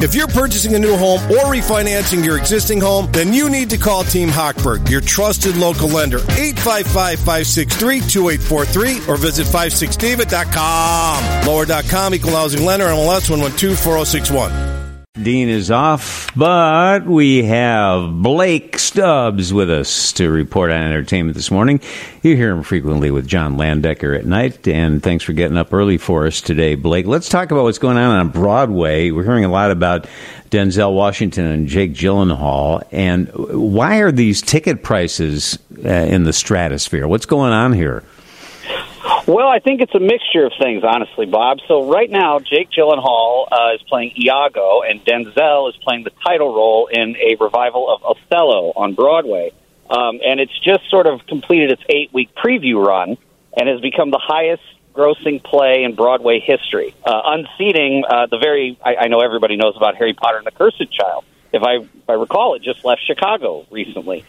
If you're purchasing a new home or refinancing your existing home, then you need to call Team Hochberg, your trusted local lender. 855-563-2843 or visit 56david.com. Lower.com, equal housing lender, MLS 112-4061. Dean is off, but we have Blake Stubbs with us to report on entertainment this morning. You hear him frequently with John Landecker at night, and thanks for getting up early for us today, Blake. Let's talk about what's going on Broadway. We're hearing a lot about Denzel Washington and Jake Gyllenhaal, and why are these ticket prices in the stratosphere? What's going on here? Well, I think it's a mixture of things, honestly, Bob. So right now, Jake Gyllenhaal is playing Iago, and Denzel is playing the title role in a revival of Othello on Broadway. And it's just sort of completed its 8-week preview run and has become the highest-grossing play in Broadway history, unseating I know everybody knows about Harry Potter and the Cursed Child. If I recall, it just left Chicago recently.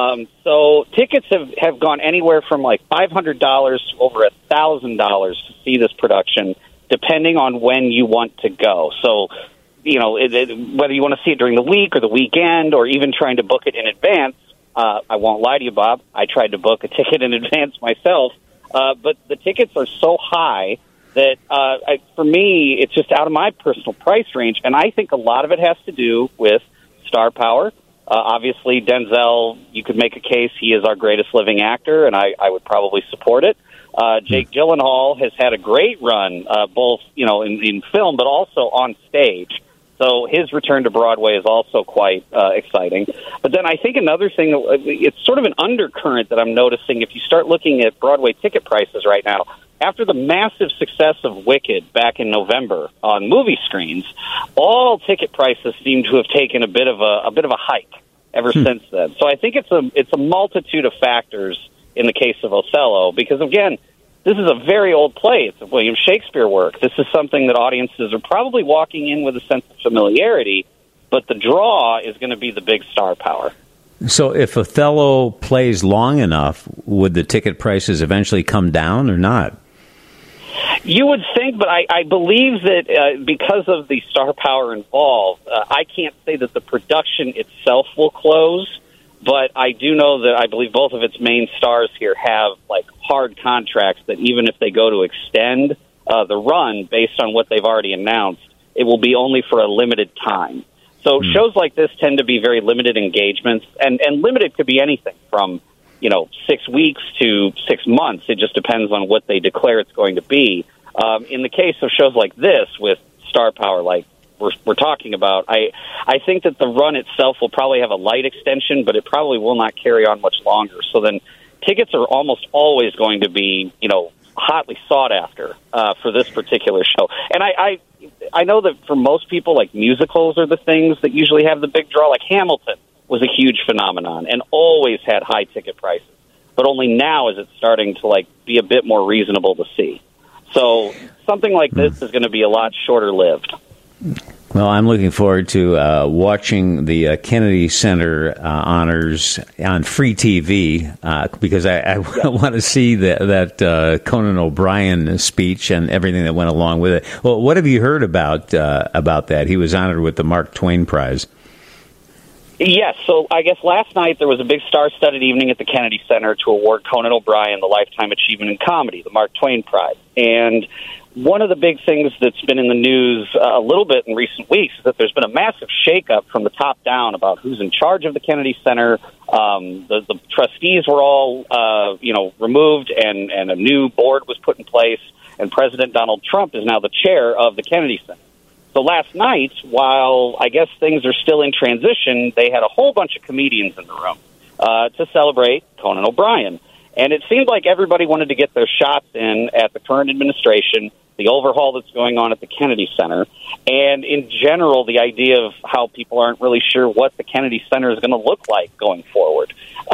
So tickets have gone anywhere from like $500 to over $1,000 to see this production, depending on when you want to go. So, you know, whether you want to see it during the week or the weekend or even trying to book it in advance, I won't lie to you, Bob. I tried to book a ticket in advance myself, but the tickets are so high that for me, it's just out of my personal price range. And I think a lot of it has to do with star power. Obviously, Denzel, you could make a case he is our greatest living actor, and I would probably support it. Jake Gyllenhaal has had a great run, both in film, but also on stage. So his return to Broadway is also quite exciting. But then I think another thing, it's sort of an undercurrent that I'm noticing if you start looking at Broadway ticket prices right now. After the massive success of Wicked back in November on movie screens, all ticket prices seem to have taken a bit of a hike ever since then. So I think it's a multitude of factors in the case of Othello, because again, this is a very old play. It's a William Shakespeare work. This is something that audiences are probably walking in with a sense of familiarity, but the draw is going to be the big star power. So if Othello plays long enough, would the ticket prices eventually come down or not? You would think, but I believe that because of the star power involved, I can't say that the production itself will close, but I do know that I believe both of its main stars here have like hard contracts that even if they go to extend the run based on what they've already announced, it will be only for a limited time. So shows like this tend to be very limited engagements, and limited could be anything from 6 weeks to 6 months. It just depends on what they declare it's going to be. In the case of shows like this with star power like we're talking about, I think that the run itself will probably have a light extension, but it probably will not carry on much longer. So then tickets are almost always going to be, hotly sought after for this particular show. And I know that for most people, like musicals are the things that usually have the big draw. Like Hamilton was a huge phenomenon and always had high ticket prices, but only now is it starting to be a bit more reasonable to see. So something like this is going to be a lot shorter lived. Well, I'm looking forward to watching the Kennedy Center honors on free TV because I want to see that Conan O'Brien speech and everything that went along with it. Well, what have you heard about that? He was honored with the Mark Twain Prize. Yes, so I guess last night there was a big star-studded evening at the Kennedy Center to award Conan O'Brien the Lifetime Achievement in Comedy, the Mark Twain Prize. And one of the big things that's been in the news a little bit in recent weeks is that there's been a massive shakeup from the top down about who's in charge of the Kennedy Center. The trustees were all, removed, and a new board was put in place, and President Donald Trump is now the chair of the Kennedy Center. So last night, while I guess things are still in transition, they had a whole bunch of comedians in the room to celebrate Conan O'Brien. And it seemed like everybody wanted to get their shots in at the current administration, the overhaul that's going on at the Kennedy Center, and in general, the idea of how people aren't really sure what the Kennedy Center is going to look like going forward.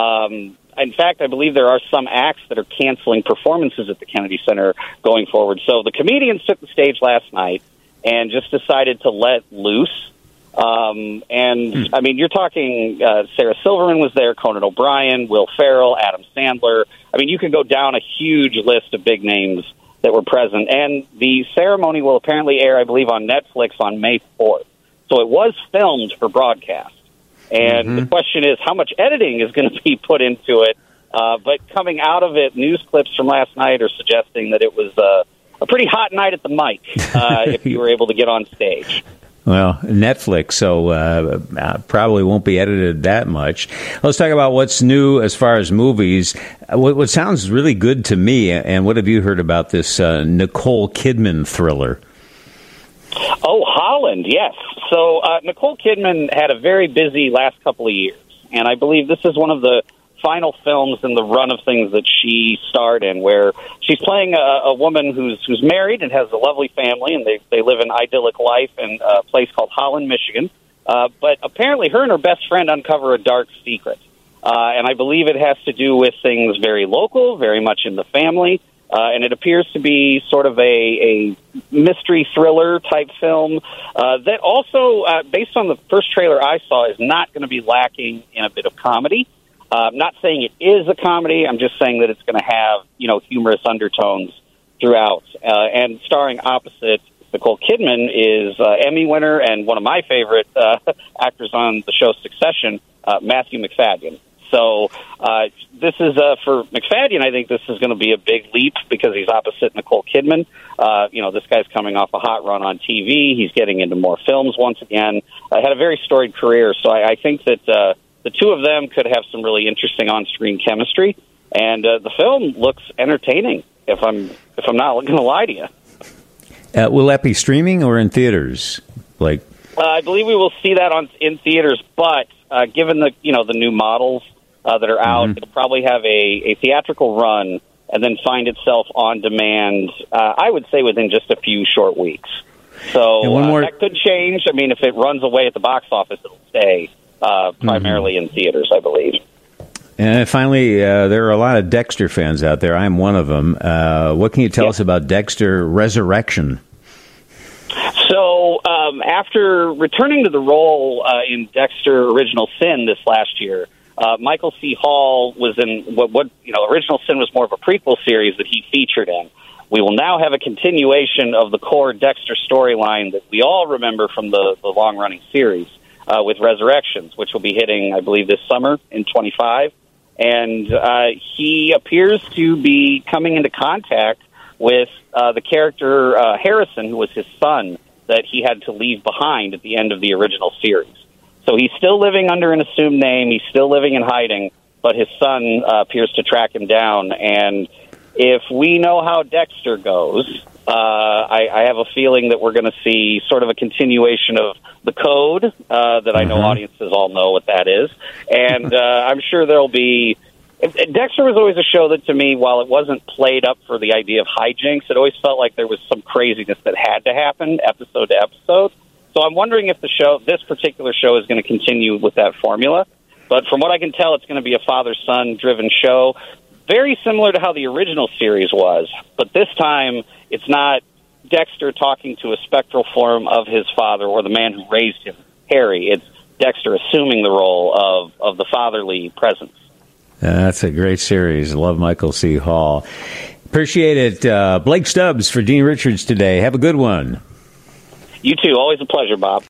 In fact, I believe there are some acts that are canceling performances at the Kennedy Center going forward. So the comedians took the stage last night and just decided to let loose. I mean, you're talking Sarah Silverman was there, Conan O'Brien, Will Ferrell, Adam Sandler. I mean, you could go down a huge list of big names that were present. And the ceremony will apparently air, I believe, on Netflix on May 4th. So So it was filmed for broadcast. And the question is, how much editing is going to be put into it? But coming out of it, news clips from last night are suggesting that it was a pretty hot night at the mic if you were able to get on stage. Well, Netflix, so probably won't be edited that much. Let's talk about what's new as far as movies. What sounds really good to me, and what have you heard about this Nicole Kidman thriller? Oh, Holland, yes. So Nicole Kidman had a very busy last couple of years, and I believe this is one of the final films in the run of things that she starred in, where she's playing a woman who's married and has a lovely family, and they live an idyllic life in a place called Holland, Michigan. But apparently her and her best friend uncover a dark secret. And I believe it has to do with things very local, very much in the family. And it appears to be sort of a mystery thriller type film that also, based on the first trailer I saw, is not going to be lacking in a bit of comedy. I'm not saying it is a comedy. I'm just saying that it's going to have, humorous undertones throughout. And starring opposite Nicole Kidman is Emmy winner and one of my favorite actors on the show Succession, Matthew Macfadyen. So this is, for Macfadyen, I think this is going to be a big leap because he's opposite Nicole Kidman. This guy's coming off a hot run on TV. He's getting into more films once again. Had a very storied career. So I think that the two of them could have some really interesting on-screen chemistry. And the film looks entertaining, if I'm not going to lie to you. Will that be streaming or in theaters, Blake? I believe we will see that in theaters, but given the new models that are out, it'll probably have a theatrical run and then find itself on demand, I would say within just a few short weeks. So that could change. I mean, if it runs away at the box office, it'll stay primarily in theaters, I believe. And finally, there are a lot of Dexter fans out there. I'm one of them. What can you tell us about Dexter Resurrection? So after returning to the role in Dexter Original Sin this last year, Michael C. Hall was in what Original Sin was more of a prequel series that he featured in. We will now have a continuation of the core Dexter storyline that we all remember from the long-running series with Resurrections, which will be hitting, I believe, this summer in 25. And he appears to be coming into contact with the character Harrison, who was his son, that he had to leave behind at the end of the original series. So he's still living under an assumed name. He's still living in hiding, but his son appears to track him down. And if we know how Dexter goes, I have a feeling that we're going to see sort of a continuation of The Code, that I know audiences all know what that is. And I'm sure there'll be... Dexter was always a show that, to me, while it wasn't played up for the idea of hijinks, it always felt like there was some craziness that had to happen episode to episode. So I'm wondering if this particular show is going to continue with that formula. But from what I can tell, it's going to be a father-son driven show, very similar to how the original series was. But this time, it's not Dexter talking to a spectral form of his father or the man who raised him, Harry. It's Dexter assuming the role of the fatherly presence. That's a great series. I love Michael C. Hall. Appreciate it. Blake Stubbs for Dean Richards today. Have a good one. You too. Always a pleasure, Bob.